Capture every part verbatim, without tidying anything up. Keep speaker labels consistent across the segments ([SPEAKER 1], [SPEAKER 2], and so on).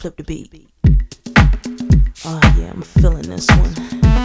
[SPEAKER 1] Flip the beat. Oh yeah, I'm feeling this one.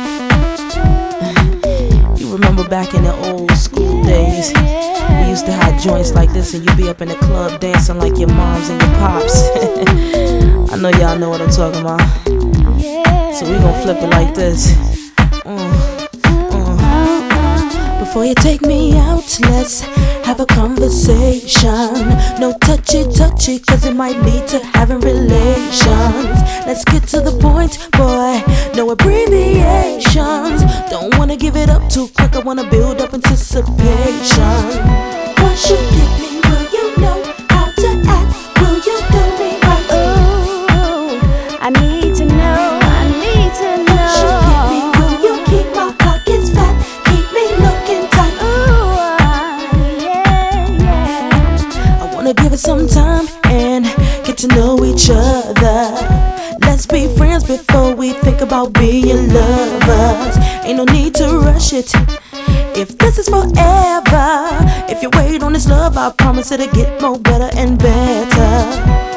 [SPEAKER 1] You remember back in the old school days, we used to have joints like this and you'd be up in the club dancing like your moms and your pops. I know y'all know what I'm talking about. So we gon' flip it like this. Mm, mm. Before you take me out, let's have a conversation. No touchy touchy, cause it might lead to having relations. Let's get to the point, boy, no abbreviations. Don't wanna give it up too quick, I wanna build up anticipation. Once you get me, will you know how to act? Will you do me right?
[SPEAKER 2] Ooh, I need to know, I need to know.
[SPEAKER 1] Once you get me, will you keep my pockets fat? Keep me looking tight.
[SPEAKER 2] Ooh, uh, yeah, yeah.
[SPEAKER 1] I wanna give it some time and get to know each other. Let's be friends before we think about being lovers. Ain't no need to rush it if this is forever. If you wait on this love, I promise it'll get more better and better.